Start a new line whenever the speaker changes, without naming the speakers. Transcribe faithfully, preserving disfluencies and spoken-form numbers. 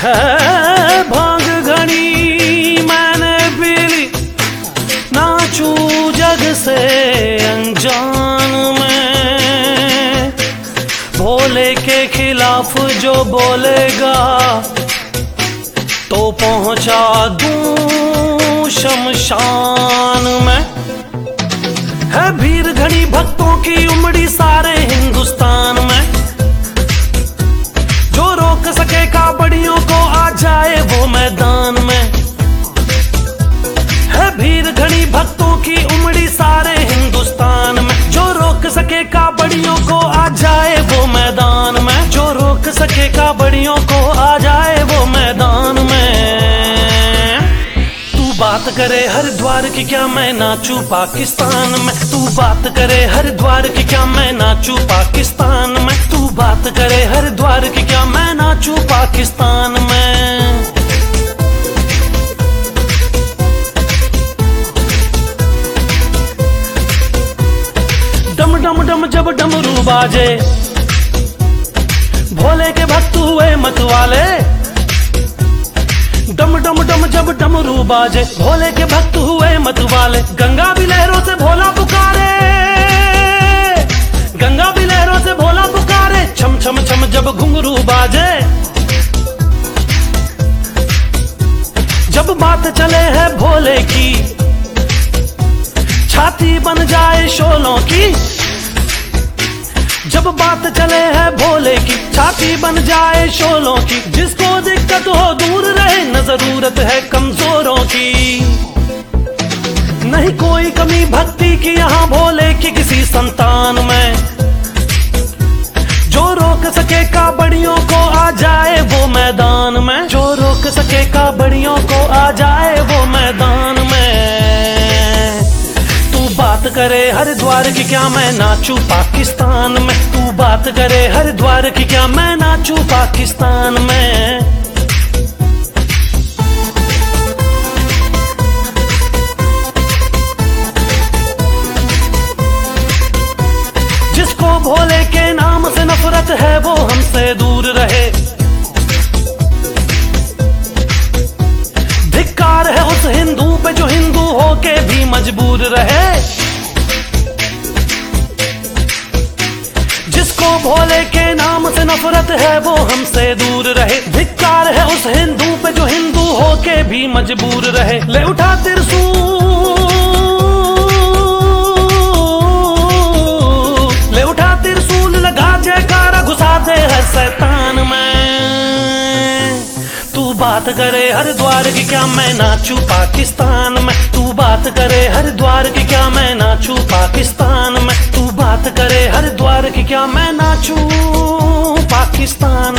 है भांग घड़ी मैंने पी ली, नाचूं जग से अनजान में। भोले के खिलाफ जो बोलेगा तो पहुंचा दूं शमशान में। है भीड़ घड़ी भक्तों की उमड़ी सारे हिंदुस्तान में, जो रोक सके काबड़ियों को आ जाए वो मैदान में। है भीड़ घड़ी भक्तों की उमड़ी सारे हिंदुस्तान में, जो रोक सके काबड़ियों को आ जाए वो मैदान में। जो रोक सके काबड़ियों को आ जाए वो मैदान में। तू बात करे हरिद्वार की क्या मैं नाचूं पाकिस्तान में। तू बात करे हरिद्वार की क्या मैं नाचूं पाकिस्तान में। तू बात करे हरिद्वार की क्या मैं नाचूं पाकिस्तान में। डम डम डम जब डमरू बाजे, भोले के भक्त हुए मत वाले। डम डम डम जब डमरू बाजे, भोले के भक्त हुए मत वाले। गंगा भी लहरों से भोला पुकारे, गंगा भी लहरों से भोला पुकारे। छम छम छम जब घुंघरू बाजे, जब बात चले है भोले की, छाती बन जाए शोलों की। जब बात चले है भोले की, छाती बन जाए शोलों की। जिसको दिक्कत हो दूर रहे, न जरूरत है कमजोरों की। नहीं कोई कमी भक्ति की यहाँ भोले की किसी संतान में, जो रोक सके काबड़ियों को आ जाए वो मैदान में। जो रोक सके काबड़ियों को आ जाए वो मैदान में। बात करे हरिद्वार की क्या मैं नाचूं पाकिस्तान में। तू बात करे हरिद्वार की क्या मैं नाचूं पाकिस्तान में। जिसको भोले के नाम से नफरत है वो हमसे दूर रहे। धिक्कार है उस हिंदू पे जो हिंदू होके भी मजबूर रहे। जिसको भोले के नाम से नफरत है वो हमसे दूर रहे। धिक्कार है उस हिंदू पे जो हिंदू होके भी मजबूर रहे। ले उठा त्रिशूल, ले उठा त्रिशूल, लगा जयकारा, घुसा दे हर शैतान में। तू बात करे हरिद्वार की क्या मैं नाचूं पाकिस्तान में। तू बात करे हरिद्वार की क्या मैं नाचूं पाकिस्तान में। तू बात करे हरिद्वार की क्या मैं नाचूं पाकिस्तान